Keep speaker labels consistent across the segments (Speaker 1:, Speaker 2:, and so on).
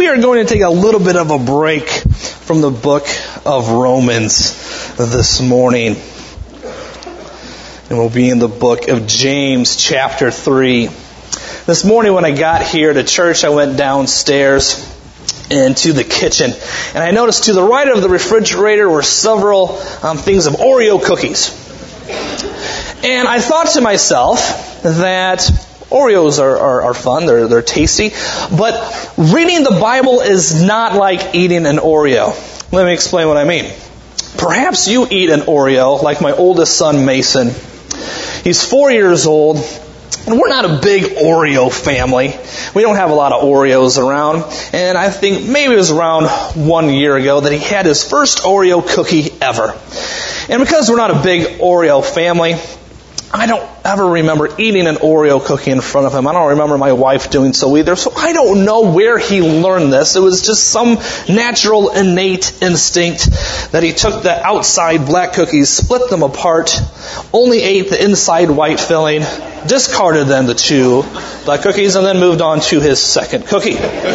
Speaker 1: are going to take a little bit of a break from the book of Romans this morning. And we'll be in the book of James, chapter 3. This morning when I got here to church, I went downstairs into the kitchen. And I noticed to the right of the refrigerator were several things of Oreo cookies. And I thought to myself that Oreos are fun, they're tasty, but reading the Bible is not like eating an Oreo. Let me explain what I mean. Perhaps you eat an Oreo like my oldest son Mason. He's 4 years old, and we're not a big Oreo family. We don't have a lot of Oreos around, and I think maybe it was around 1 year ago that he had his first Oreo cookie ever. And because we're not a big Oreo family, I don't ever remember eating an Oreo cookie in front of him. I don't remember my wife doing so either. So I don't know where he learned this. It was just some natural, innate instinct that he took the outside black cookies, split them apart, only ate the inside white filling, discarded them, the two black cookies, and then moved on to his second cookie.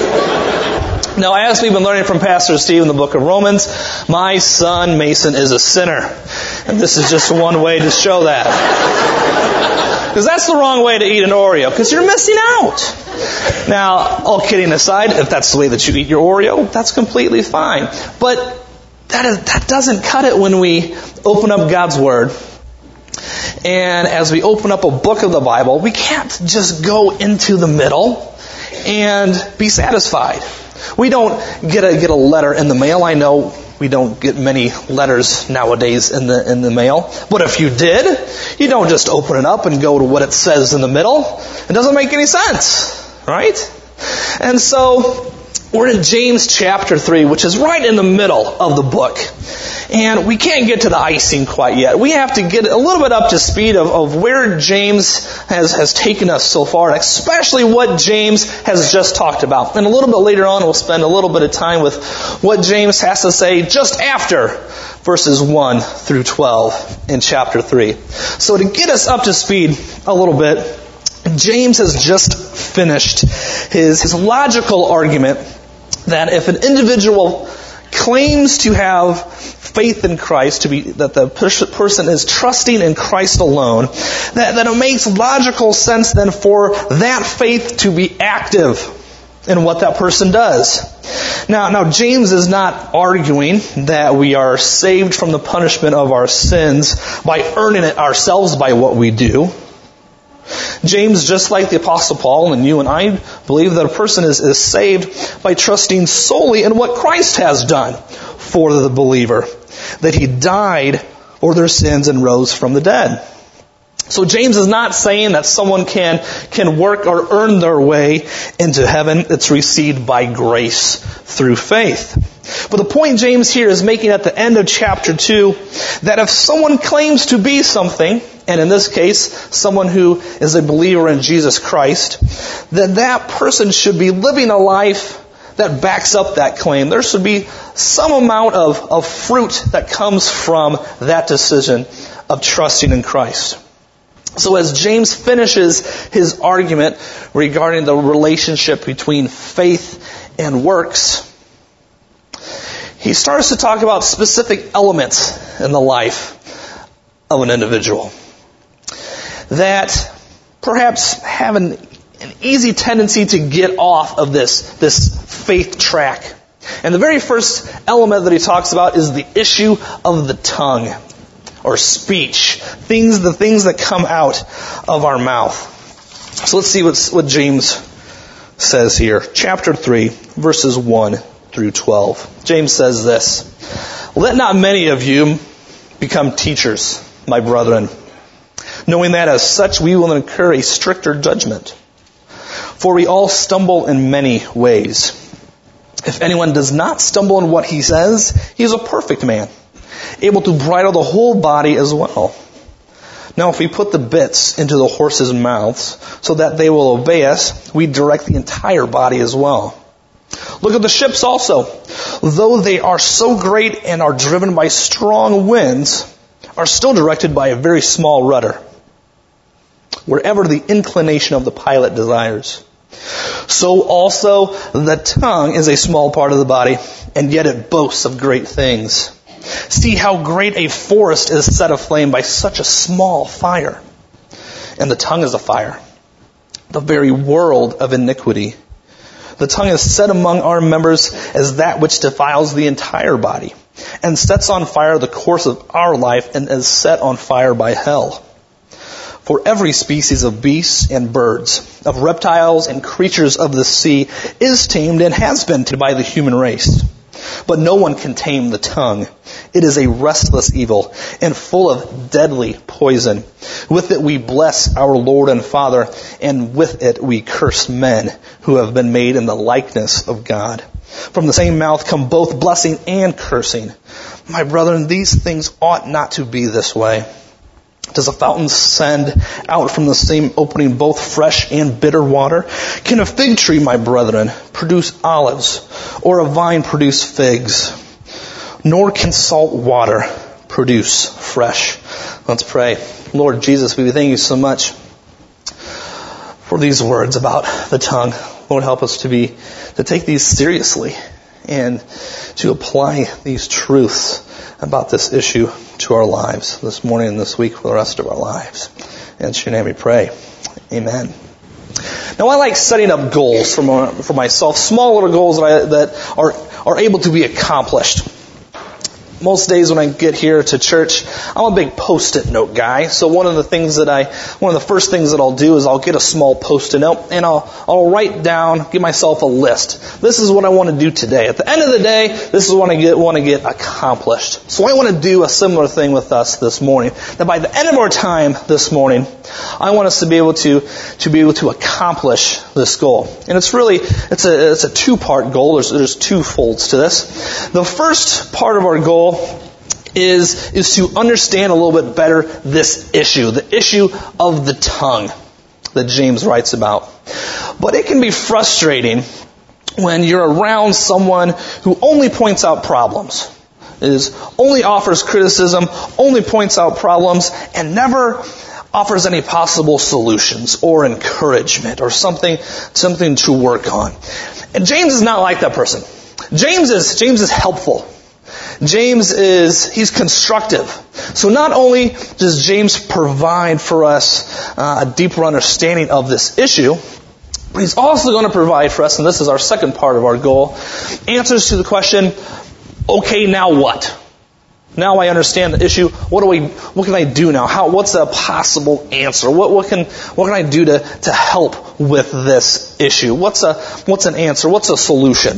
Speaker 1: Now, as we've been learning from Pastor Steve in the book of Romans, my son Mason is a sinner. And this is just one way to show that. Because that's the wrong way to eat an Oreo, because you're missing out. Now, all kidding aside, if that's the way that you eat your Oreo, that's completely fine. But that doesn't cut it when we open up God's Word. And as we open up a book of the Bible, we can't just go into the middle and be satisfied. We don't get a letter in the mail. I know we don't get many letters nowadays in the mail. But if you did, you don't just open it up and go to what it says in the middle. It doesn't make any sense, right? And so we're in James chapter 3, which is right in the middle of the book. And we can't get to the icing quite yet. We have to get a little bit up to speed of where James has taken us so far, and especially what James has just talked about. And a little bit later on, we'll spend a little bit of time with what James has to say just after verses 1 through 12 in chapter 3. So to get us up to speed a little bit, James has just finished his logical argument that if an individual claims to have faith in Christ, that the person is trusting in Christ alone, that it makes logical sense then for that faith to be active in what that person does. Now James is not arguing that we are saved from the punishment of our sins by earning it ourselves by what we do. James, just like the Apostle Paul and you and I, believe that a person is saved by trusting solely in what Christ has done for the believer. That He died for their sins and rose from the dead. So James is not saying that someone can work or earn their way into heaven. It's received by grace through faith. But the point James here is making at the end of chapter 2, that if someone claims to be something, and in this case, someone who is a believer in Jesus Christ, that person should be living a life that backs up that claim. There should be some amount of fruit that comes from that decision of trusting in Christ. So as James finishes his argument regarding the relationship between faith and works, he starts to talk about specific elements in the life of an individual that perhaps have an easy tendency to get off of this faith track. And the very first element that he talks about is the issue of the tongue, or speech, the things that come out of our mouth. So let's see what James says here. Chapter 3, verses 1 through 12. James says this: "Let not many of you become teachers, my brethren, knowing that as such we will incur a stricter judgment. For we all stumble in many ways. If anyone does not stumble in what he says, he is a perfect man, able to bridle the whole body as well. Now if we put the bits into the horses' mouths so that they will obey us, we direct the entire body as well. Look at the ships also. Though they are so great and are driven by strong winds, are still directed by a very small rudder, wherever the inclination of the pilot desires. So also the tongue is a small part of the body, and yet it boasts of great things. See how great a forest is set aflame by such a small fire. And the tongue is a fire, the very world of iniquity. The tongue is set among our members as that which defiles the entire body, and sets on fire the course of our life, and is set on fire by hell. For every species of beasts and birds, of reptiles and creatures of the sea, is tamed and has been tamed by the human race. But no one can tame the tongue. It is a restless evil and full of deadly poison. With it we bless our Lord and Father, and with it we curse men who have been made in the likeness of God. From the same mouth come both blessing and cursing. My brethren, these things ought not to be this way. Does a fountain send out from the same opening both fresh and bitter water? Can a fig tree, my brethren, produce olives, or a vine produce figs? Nor can salt water produce fresh. Let's pray. Lord Jesus, we thank you so much for these words about the tongue. Lord, help us to take these seriously and to apply these truths about this issue to our lives this morning and this week for the rest of our lives. In your name we pray. Amen. Now I like setting up goals for myself, small little goals that are able to be accomplished. Most days when I get here to church, I'm a big Post-it note guy. So one of the first things that I'll do is I'll get a small Post-it note and I'll write down, give myself a list. This is what I want to do today. At the end of the day, this is what I want to get accomplished. So I want to do a similar thing with us this morning. That by the end of our time this morning, I want us to be able to accomplish this goal. And it's a two-part goal. There's two folds to this. The first part of our goal is to understand a little bit better this issue, the issue of the tongue that James writes about. But it can be frustrating when you're around someone who only points out problems, only offers criticism, only points out problems, and never offers any possible solutions or encouragement or something to work on. And James is not like that person. James is helpful. He's constructive. So not only does James provide for us a deeper understanding of this issue, but he's also going to provide for us, and this is our second part of our goal, answers to the question, okay, now what? Now I understand the issue. What can I do now? What's a possible answer? What can I do to help with this issue? What's an answer? What's a solution?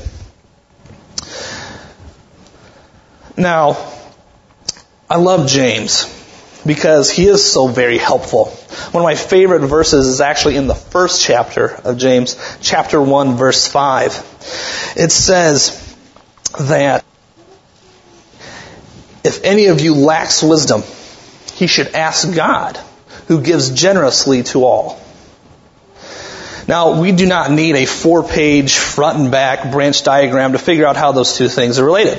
Speaker 1: Now, I love James because he is so very helpful. One of my favorite verses is actually in the first chapter of James, chapter 1, verse 5. It says that if any of you lacks wisdom, he should ask God, who gives generously to all. Now, we do not need a 4-page front and back branch diagram to figure out how those two things are related.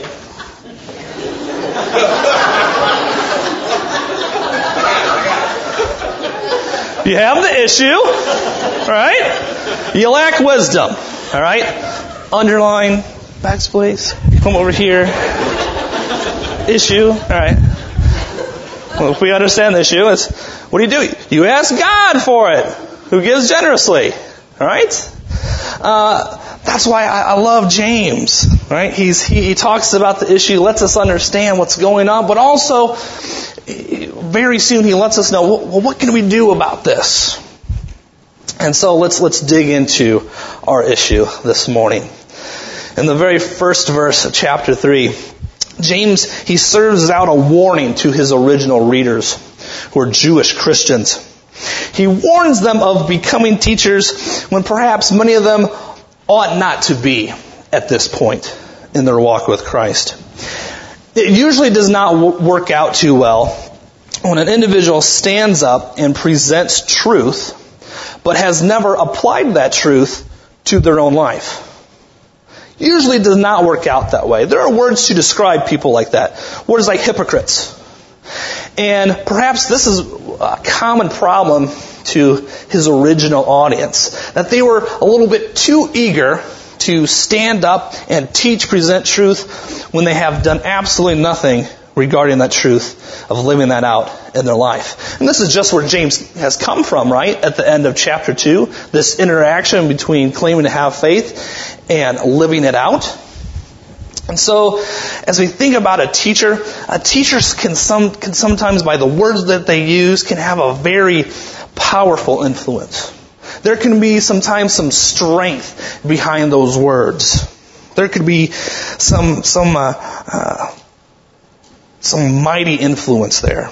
Speaker 1: You have the issue, right? You lack wisdom, all right? Underline, backspace, come over here. Issue, all right. Well, if we understand the issue, what do? You ask God for it, who gives generously, all right? That's why I love James, right? He talks about the issue, lets us understand what's going on, but also very soon he lets us know, well, what can we do about this? And so let's dig into our issue this morning. In the very first verse of chapter 3, James, he serves out a warning to his original readers who are Jewish Christians. He warns them of becoming teachers when perhaps many of them ought not to be at this point in their walk with Christ. It usually does not work out too well when an individual stands up and presents truth, but has never applied that truth to their own life. Usually does not work out that way. There are words to describe people like that. Words like hypocrites. And perhaps this is a common problem to his original audience, that they were a little bit too eager to stand up and teach, present truth when they have done absolutely nothing regarding that truth of living that out in their life. And this is just where James has come from, right? At the end of chapter 2, this interaction between claiming to have faith and living it out. And so, as we think about a teacher can sometimes, by the words that they use, can have a very powerful influence. There can be sometimes some strength behind those words. There could be some mighty influence there.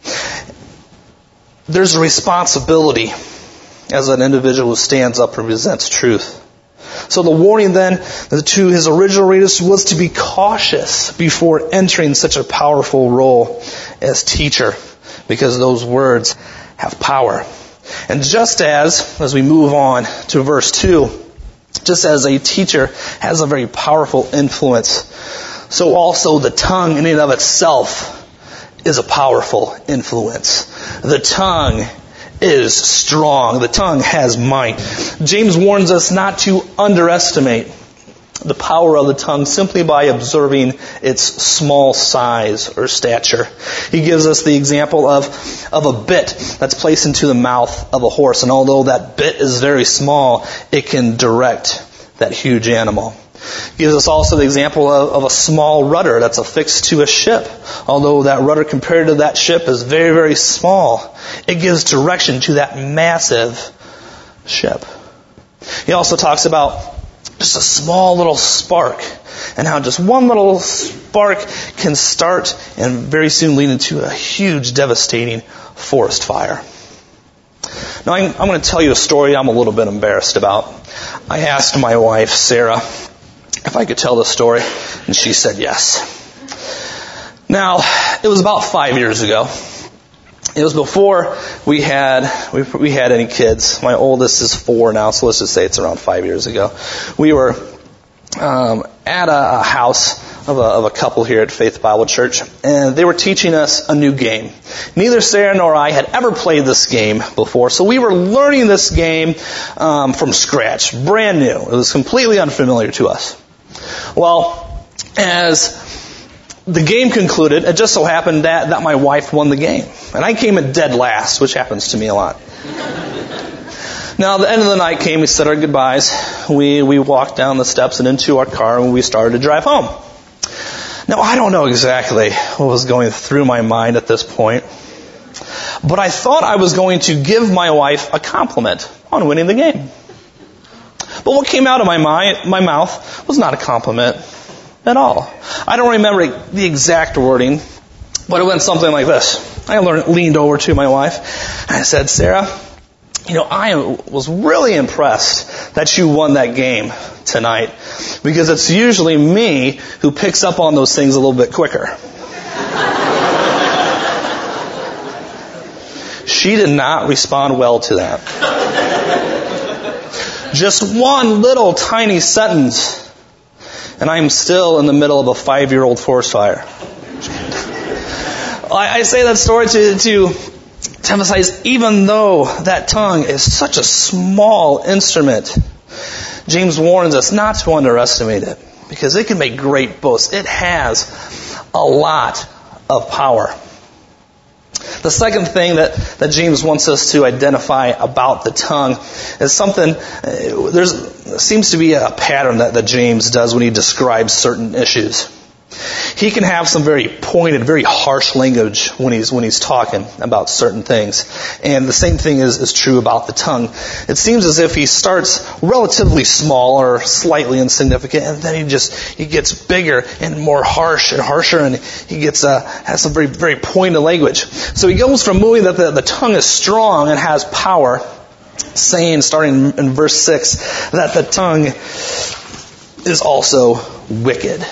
Speaker 1: There's a responsibility as an individual who stands up and presents truth. So the warning then to his original readers was to be cautious before entering such a powerful role as teacher, because those words have power. And just as we move on to verse 2, just as a teacher has a very powerful influence, so also the tongue in and of itself is a powerful influence. The tongue is strong. The tongue has might. James warns us not to underestimate the power of the tongue simply by observing its small size or stature. He gives us the example of a bit that's placed into the mouth of a horse. And although that bit is very small, it can direct that huge animal. He gives us also the example of a small rudder that's affixed to a ship. Although that rudder compared to that ship is very, very small, it gives direction to that massive ship. He also talks about just a small little spark, and how just one little spark can start and very soon lead into a huge, devastating forest fire. Now, I'm going to tell you a story I'm a little bit embarrassed about. I asked my wife, Sarah, if I could tell the story, and she said yes. Now, it was about 5 years ago. It was before we had any kids. My oldest is 4 now, so let's just say it's around 5 years ago. We were at a house of a couple here at Faith Bible Church, and they were teaching us a new game. Neither Sarah nor I had ever played this game before, so we were learning this game from scratch, brand new. It was completely unfamiliar to us. Well, as the game concluded, it just so happened that my wife won the game. And I came in dead last, which happens to me a lot. Now, the end of the night came, we said our goodbyes. We walked down the steps and into our car, and we started to drive home. Now, I don't know exactly what was going through my mind at this point, but I thought I was going to give my wife a compliment on winning the game. But what came out of my mouth was not a compliment at all. I don't remember the exact wording, but it went something like this. I leaned over to my wife and I said, Sarah, I was really impressed that you won that game tonight, because it's usually me who picks up on those things a little bit quicker. She did not respond well to that. Just one little tiny sentence, and I'm still in the middle of a 5-year-old forest fire. I say that story to emphasize, even though that tongue is such a small instrument, James warns us not to underestimate it, because it can make great boasts. It has a lot of power. The second thing that James wants us to identify about the tongue is something, there seems to be a pattern that James does when he describes certain issues. He can have some very pointed, very harsh language when he's talking about certain things. And the same thing is true about the tongue. It seems as if he starts relatively small or slightly insignificant, and then he gets bigger and more harsh and harsher, and he has some very, very pointed language. So he goes from moving that the tongue is strong and has power, saying, starting in verse 6, that the tongue is also wicked.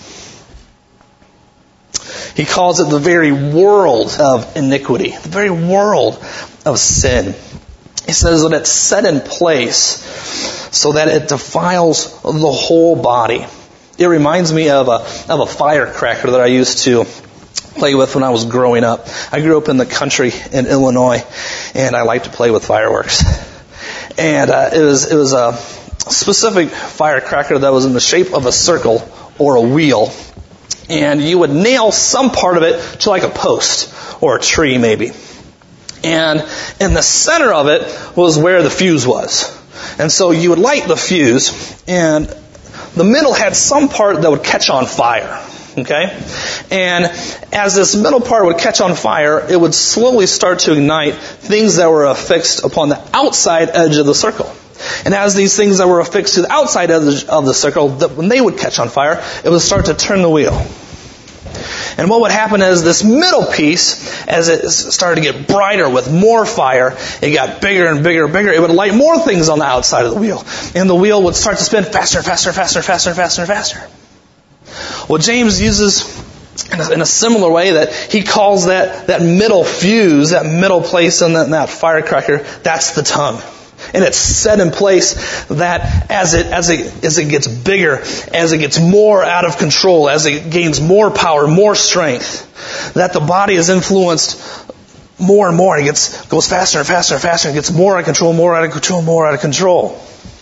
Speaker 1: He calls it the very world of iniquity, the very world of sin. He says that it's set in place so that it defiles the whole body. It reminds me of a firecracker that I used to play with when I was growing up. I grew up in the country in Illinois, and I liked to play with fireworks. And it was a specific firecracker that was in the shape of a circle or a wheel. And you would nail some part of it to like a post or a tree maybe. And in the center of it was where the fuse was. And so you would light the fuse, and the middle had some part that would catch on fire. Okay? And as this middle part would catch on fire, it would slowly start to ignite things that were affixed upon the outside edge of the circle. And as these things that were affixed to the outside edge of the circle, when they would catch on fire, it would start to turn the wheel. And what would happen is this middle piece, as it started to get brighter with more fire, it got bigger and bigger and bigger. It would light more things on the outside of the wheel. And the wheel would start to spin faster and faster and faster and faster and faster and faster. Well, James uses in a similar way that he calls that middle fuse, that middle place in that firecracker, that's the tongue. And it's set in place that as it gets bigger, as it gets more out of control, as it gains more power, more strength, that the body is influenced more and more. It goes faster and faster and faster, and gets more out of control, more out of control, more out of control.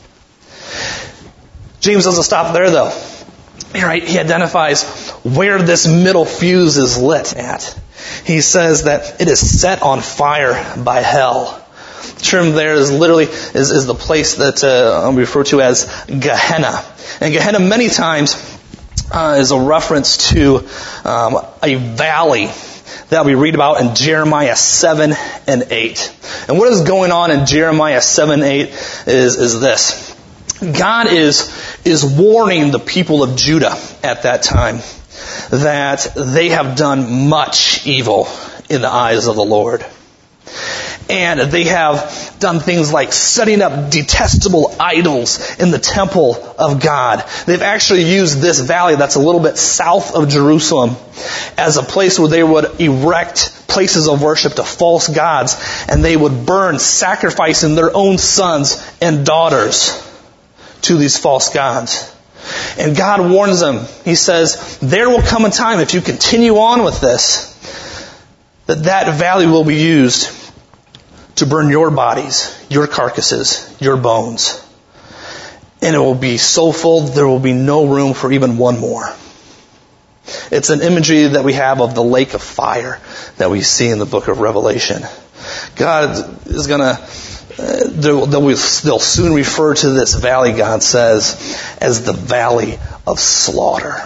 Speaker 1: James doesn't stop there though. Right? He identifies where this middle fuse is lit at. He says that it is set on fire by hell. The term there is literally is the place that I'll refer to as Gehenna. And Gehenna many times is a reference to a valley that we read about in Jeremiah 7 and 8. And what is going on in Jeremiah 7 and 8 is this. God is warning the people of Judah at that time that they have done much evil in the eyes of the Lord. And they have done things like setting up detestable idols in the temple of God. They've actually used this valley that's a little bit south of Jerusalem as a place where they would erect places of worship to false gods, and they would burn, sacrificing their own sons and daughters to these false gods. And God warns them. He says, there will come a time, if you continue on with this, that valley will be used to burn your bodies, your carcasses, your bones. And it will be so full, there will be no room for even one more. It's an imagery that we have of the lake of fire that we see in the book of Revelation. God is going to, they'll soon refer to this valley, God says, as the valley of slaughter.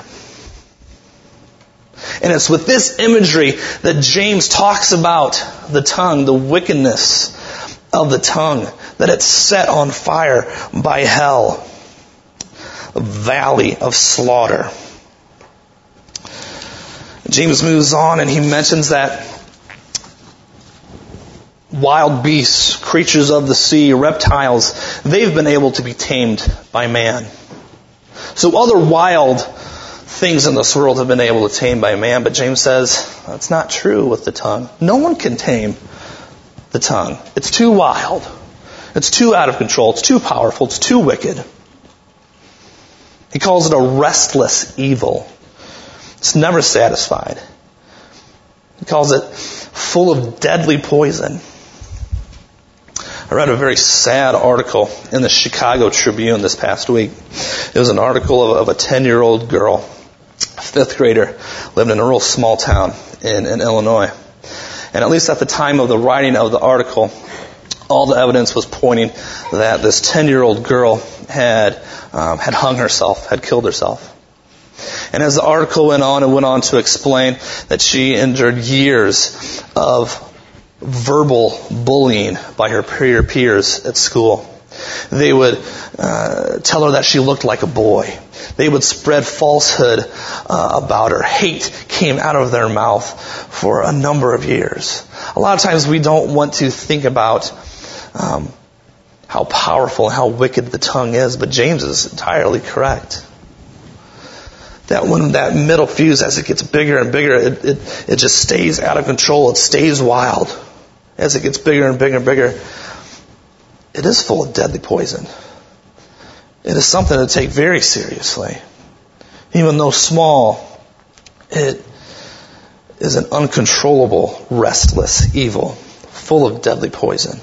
Speaker 1: And it's with this imagery that James talks about the tongue, the wickedness of the tongue, that it's set on fire by hell. A valley of slaughter. James moves on and he mentions that wild beasts, creatures of the sea, reptiles, they've been able to be tamed by man. So other wild things in this world have been able to tame by man, but James says that's not true with the tongue. No one can tame the tongue. It's too wild. It's too out of control. It's too powerful. It's too wicked. He calls it a restless evil. It's never satisfied. He calls it full of deadly poison. I read a very sad article in the Chicago Tribune this past week. It was an article of a 10-year-old girl, a 5th grader, lived in a real small town in Illinois. And at least at the time of the writing of the article, all the evidence was pointing that this 10-year-old girl had hung herself, had killed herself. And as the article went on, it went on to explain that she endured years of verbal bullying by her peers at school. They would tell her that she looked like a boy. They would spread falsehood about her. Hate came out of their mouth for a number of years. A lot of times we don't want to think about how powerful and how wicked the tongue is, but James is entirely correct. That when that middle fuse, as it gets bigger and bigger, it just stays out of control. It stays wild. As it gets bigger and bigger and bigger, it is full of deadly poison. It is something to take very seriously. Even though small, it is an uncontrollable, restless evil, full of deadly poison.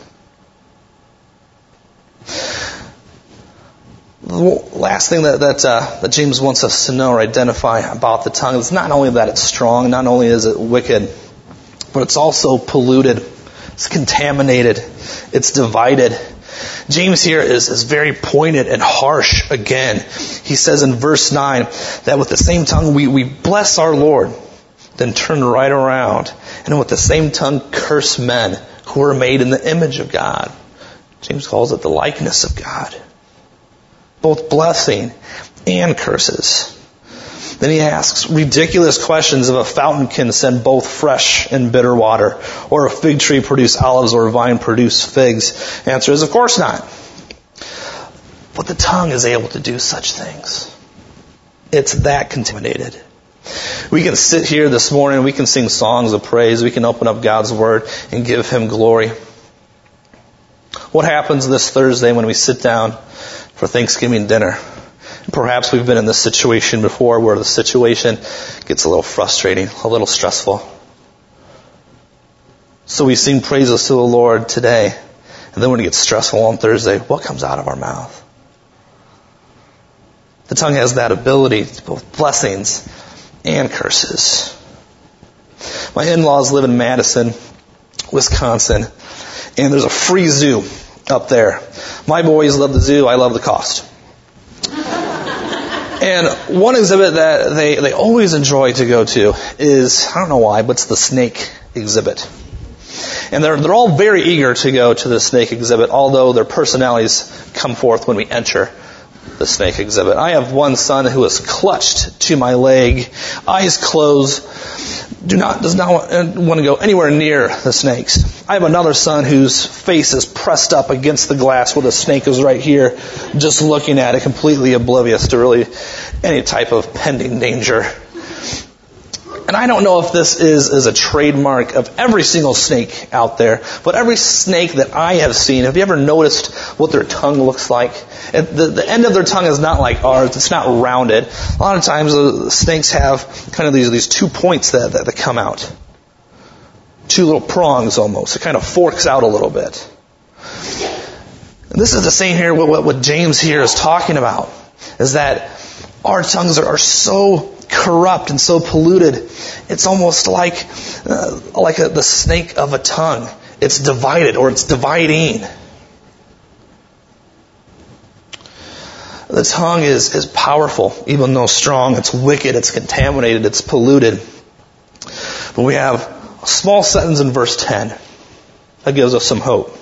Speaker 1: The last thing that James wants us to know or identify about the tongue is not only that it's strong, not only is it wicked, but it's also polluted, it's contaminated, it's divided. James here is very pointed and harsh again. He says in verse 9 that with the same tongue we bless our Lord, then turn right around, and with the same tongue curse men who are made in the image of God. James calls it the likeness of God. Both blessing and curses. Then he asks ridiculous questions if a fountain can send both fresh and bitter water, or a fig tree produce olives, or a vine produce figs. The answer is, of course not. But the tongue is able to do such things. It's that contaminated. We can sit here this morning, we can sing songs of praise, we can open up God's Word and give Him glory. What happens this Thursday when we sit down for Thanksgiving dinner? Perhaps we've been in this situation before where the situation gets a little frustrating, a little stressful. So we sing praises to the Lord today, and then when it gets stressful on Thursday, what comes out of our mouth? The tongue has that ability to both blessings and curses. My in-laws live in Madison, Wisconsin, and there's a free zoo up there. My boys love the zoo, I love the cost. And one exhibit that they always enjoy to go to is, I don't know why, but it's the snake exhibit. And they're all very eager to go to the snake exhibit, although their personalities come forth when we enter the snake exhibit. I have one son who is clutched to my leg, eyes closed, does not want to go anywhere near the snakes. I have another son whose face is pressed up against the glass where the snake is right here, just looking at it, completely oblivious to really any type of pending danger. And I don't know if this is a trademark of every single snake out there, but every snake that I have seen, have you ever noticed what their tongue looks like? The end of their tongue is not like ours, it's not rounded. A lot of times the snakes have kind of these 2 points that come out. 2 little prongs almost. It kind of forks out a little bit. And this is the same here, what James here is talking about, is that our tongues are so corrupt and so polluted. It's almost like the snake of a tongue. It's divided, or it's dividing. The tongue is powerful, even though strong. It's wicked, it's contaminated, it's polluted. But we have a small sentence in verse 10 that gives us some hope.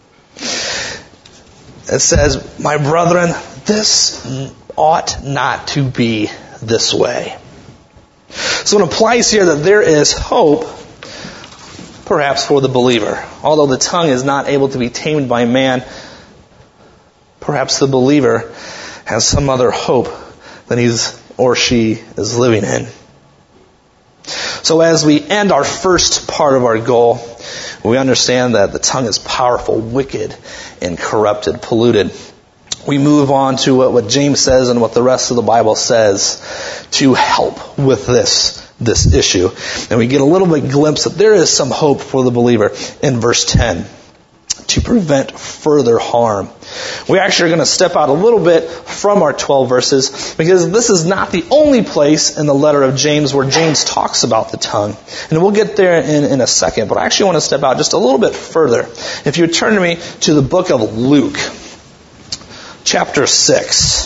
Speaker 1: It says, "My brethren, this ought not to be this way." So it implies here that there is hope, perhaps for the believer. Although the tongue is not able to be tamed by man, perhaps the believer has some other hope that he's or she is living in. So as we end our first part of our goal, we understand that the tongue is powerful, wicked, and corrupted, polluted. We move on to what James says and what the rest of the Bible says to help with this issue. And we get a little bit glimpse that there is some hope for the believer in verse 10 to prevent further harm. We actually are going to step out a little bit from our 12 verses because this is not the only place in the letter of James where James talks about the tongue. And we'll get there in a second, but I actually want to step out just a little bit further. If you would turn to me to the book of Luke, chapter 6.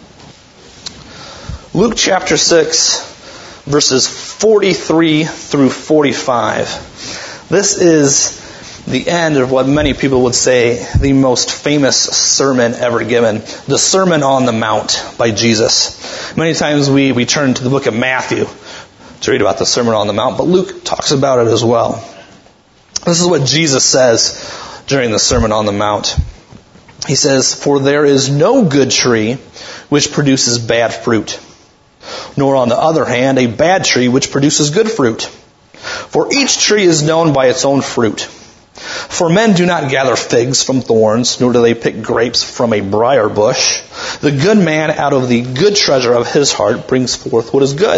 Speaker 1: Luke chapter 6, verses 43 through 45. This is the end of what many people would say the most famous sermon ever given, the Sermon on the Mount by Jesus. Many times we turn to the book of Matthew to read about the Sermon on the Mount, but Luke talks about it as well. This is what Jesus says during the Sermon on the Mount. He says, "For there is no good tree which produces bad fruit, nor on the other hand a bad tree which produces good fruit. For each tree is known by its own fruit. For men do not gather figs from thorns, nor do they pick grapes from a briar bush. The good man out of the good treasure of his heart brings forth what is good,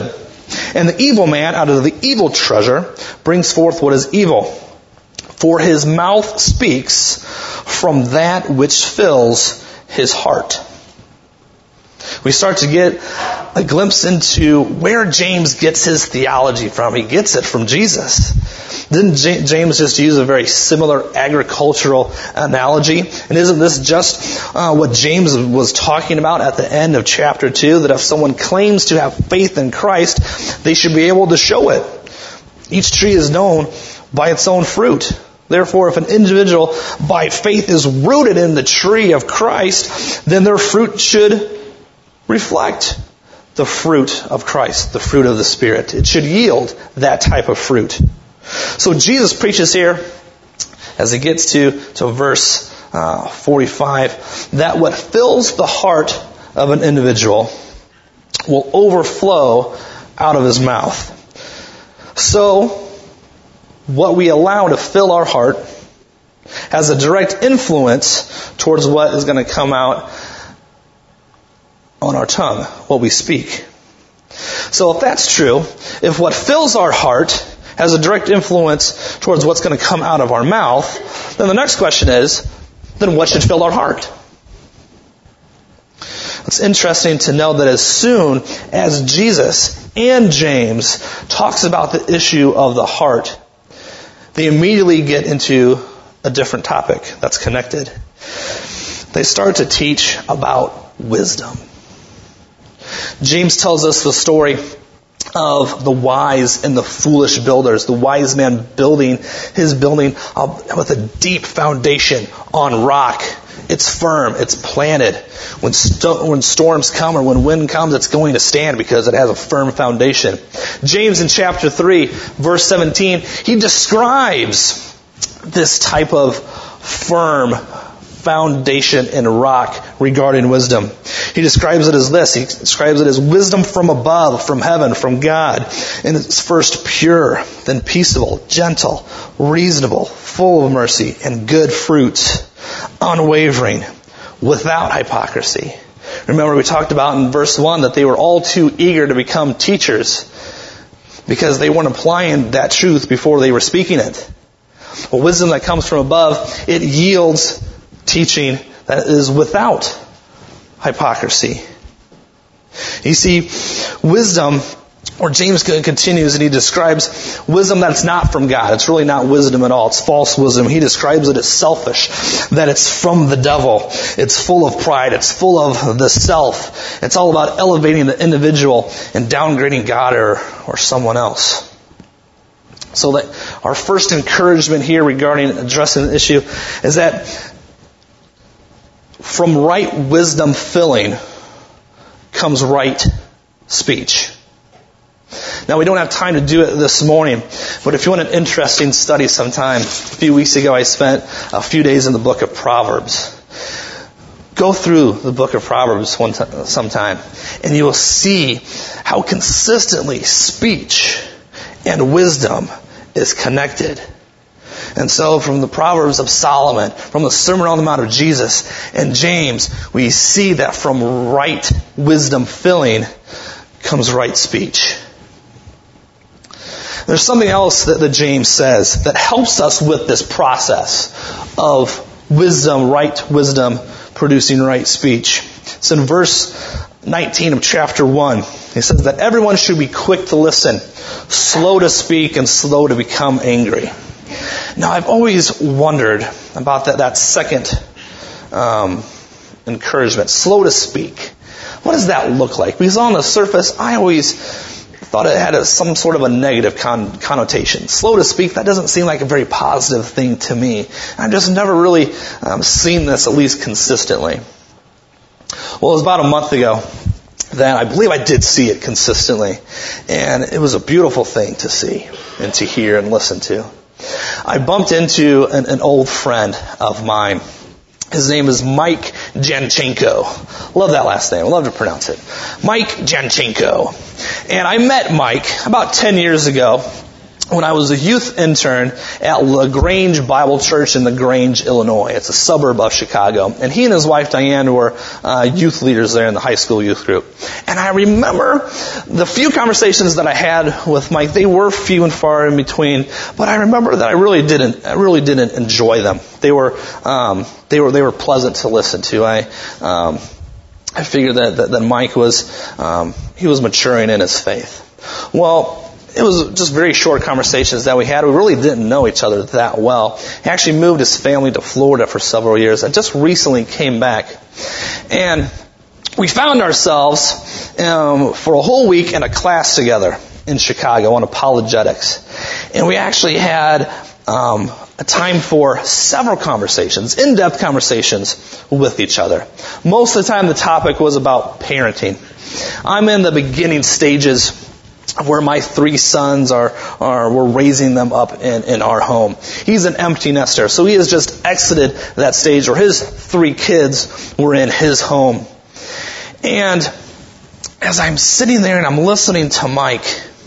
Speaker 1: And the evil man out of the evil treasure brings forth what is evil. For his mouth speaks from that which fills his heart. We start to get a glimpse into where James gets his theology from. He gets it from Jesus. Didn't James just use a very similar agricultural analogy? And isn't this just what James was talking about at the end of chapter 2? That if someone claims to have faith in Christ, they should be able to show it. Each tree is known by its own fruit. Therefore, if an individual by faith is rooted in the tree of Christ, then their fruit should reflect the fruit of Christ, the fruit of the Spirit. It should yield that type of fruit. So Jesus preaches here, as he gets to verse 45, that what fills the heart of an individual will overflow out of his mouth. So, what we allow to fill our heart has a direct influence towards what is going to come out on our tongue, what we speak. So if that's true, if what fills our heart has a direct influence towards what's going to come out of our mouth, then the next question is, then what should fill our heart? It's interesting to know that as soon as Jesus and James talks about the issue of the heart, they immediately get into a different topic that's connected. They start to teach about wisdom. James tells us the story of the wise and the foolish builders. The wise man building his building with a deep foundation on rock. It's firm. It's planted. When storms come or when wind comes, it's going to stand because it has a firm foundation. James in chapter 3, verse 17, he describes this type of firm foundation in rock regarding wisdom. He describes it as this. He describes it as wisdom from above, from heaven, from God. And it's first pure, then peaceable, gentle, reasonable, full of mercy and good fruits, unwavering, without hypocrisy. Remember we talked about in verse 1 that they were all too eager to become teachers because they weren't applying that truth before they were speaking it. Well, wisdom that comes from above, it yields teaching that is without hypocrisy. You see, wisdom, or James continues and he describes wisdom that's not from God. It's really not wisdom at all. It's false wisdom. He describes it as selfish, that it's from the devil. It's full of pride. It's full of the self. It's all about elevating the individual and downgrading God or someone else. So that our first encouragement here regarding addressing the issue is that from right wisdom filling comes right speech. Now, we don't have time to do it this morning, but if you want an interesting study sometime, a few weeks ago I spent a few days in the book of Proverbs. Go through the book of Proverbs sometime, and you will see how consistently speech and wisdom is connected. And so from the Proverbs of Solomon, from the Sermon on the Mount of Jesus and James, we see that from right wisdom filling comes right speech. There's something else that James says that helps us with this process of wisdom, right wisdom producing right speech. It's in verse 19 of chapter 1. He says that everyone should be quick to listen, slow to speak, and slow to become angry. Now, I've always wondered about that second encouragement, slow to speak. What does that look like? Because on the surface, I always thought it had some sort of a negative connotation. Slow to speak, that doesn't seem like a very positive thing to me. I've just never really seen this, at least consistently. Well, it was about a month ago that I believe I did see it consistently. And it was a beautiful thing to see and to hear and listen to. I bumped into an old friend of mine. His name is Mike Janchenko. Love that last name. I love to pronounce it. Mike Janchenko. And I met Mike about 10 years ago when I was a youth intern at LaGrange Bible Church in LaGrange, Illinois. It's a suburb of Chicago. And he and his wife, Diane, were youth leaders there in the high school youth group. And I remember the few conversations that I had with Mike. They were few and far in between, but I remember that I really didn't enjoy them. They were pleasant to listen to. I figured that Mike he was maturing in his faith. Well, it was just very short conversations that we had. We really didn't know each other that well. He actually moved his family to Florida for several years and just recently came back. And we found ourselves for a whole week in a class together in Chicago on apologetics. And we actually had a time for several conversations, in-depth conversations with each other. Most of the time the topic was about parenting. I'm in the beginning stages where my 3 sons we're raising them up in our home. He's an empty nester, so he has just exited that stage where his 3 kids were in his home. And as I'm sitting there and I'm listening to Mike,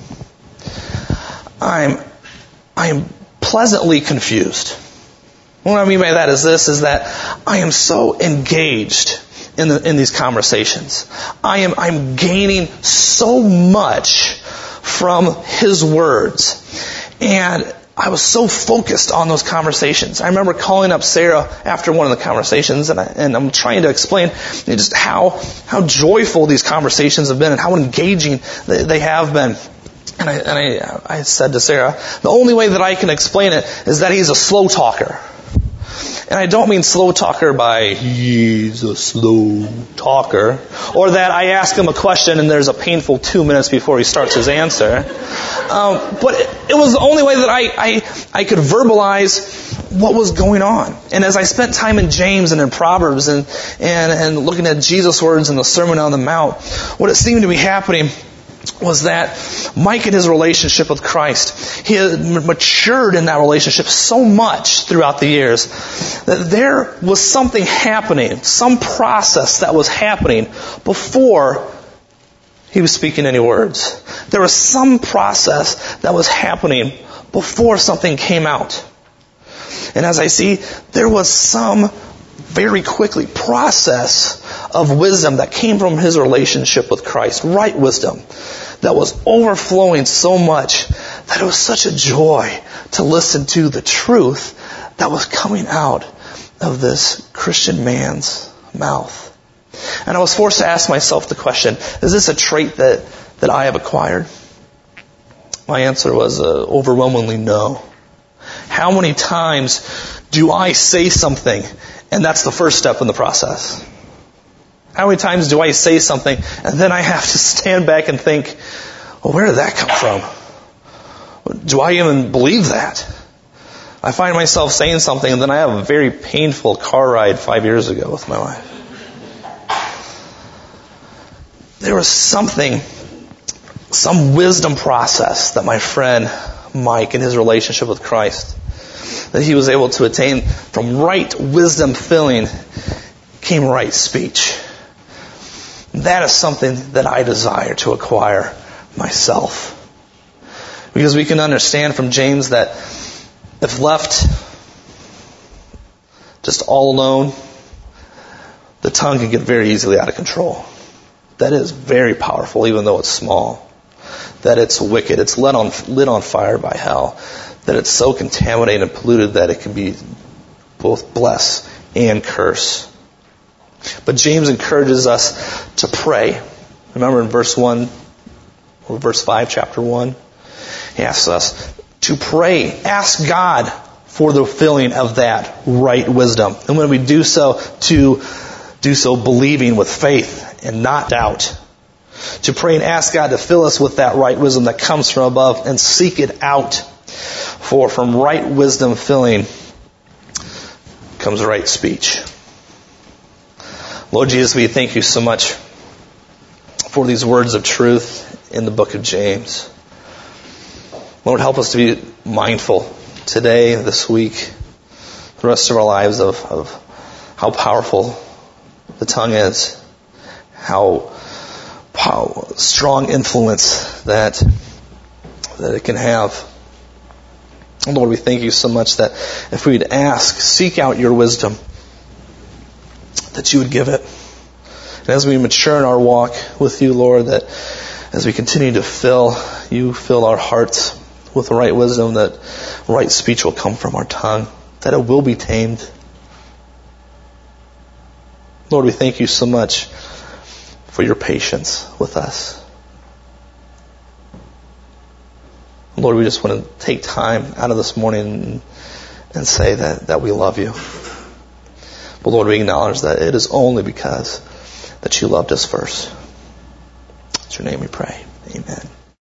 Speaker 1: I'm pleasantly confused. What I mean by that is that I am so engaged in these conversations. I'm gaining so much from his words. And I was so focused on those conversations. I remember calling up Sarah after one of the conversations, and I'm trying to explain just how joyful these conversations have been and how engaging they have been. And I said to Sarah, the only way that I can explain it is that he's a slow talker. And I don't mean slow talker by he's a slow talker, or that I ask him a question and there's a painful 2 minutes before he starts his answer. But it was the only way that I could verbalize what was going on. And as I spent time in James and in Proverbs and looking at Jesus' words in the Sermon on the Mount, what it seemed to be happening was that Mike in his relationship with Christ, he had matured in that relationship so much throughout the years that there was something happening, some process that was happening before he was speaking any words. There was some process that was happening before something came out. And as I see, there was some very quickly process of wisdom that came from his relationship with Christ, right wisdom, that was overflowing so much that it was such a joy to listen to the truth that was coming out of this Christian man's mouth. And I was forced to ask myself the question, is this a trait that I have acquired? My answer was overwhelmingly no. How many times do I say something and that's the first step in the process? How many times do I say something and then I have to stand back and think, well, where did that come from? Do I even believe that? I find myself saying something and then I have a very painful car ride 5 years ago with my wife. There was some wisdom process that my friend Mike in his relationship with Christ, that he was able to attain. From right wisdom filling came right speech. That is something that I desire to acquire myself. Because we can understand from James that if left just all alone, the tongue can get very easily out of control. That is very powerful, even though it's small. That it's wicked. It's lit on fire by hell. That it's so contaminated and polluted that it can be both bless and curse. But James encourages us to pray. Remember in verse 1 or verse 5, chapter 1, he asks us to pray. Ask God for the filling of that right wisdom. And when we do so, to do so believing with faith and not doubt. To pray and ask God to fill us with that right wisdom that comes from above and seek it out. For from right wisdom filling comes right speech. Lord Jesus, we thank you so much for these words of truth in the book of James. Lord, help us to be mindful today, this week, the rest of our lives of how powerful the tongue is, how strong influence that it can have Lord, we thank you so much that if we'd ask, seek out your wisdom, that you would give it. And as we mature in our walk with you, Lord, that as we continue to fill our hearts with the right wisdom, that right speech will come from our tongue, that it will be tamed. Lord, we thank you so much for your patience with us. Lord, we just want to take time out of this morning and say that we love you. But Lord, we acknowledge that it is only because that you loved us first. In your name we pray. Amen.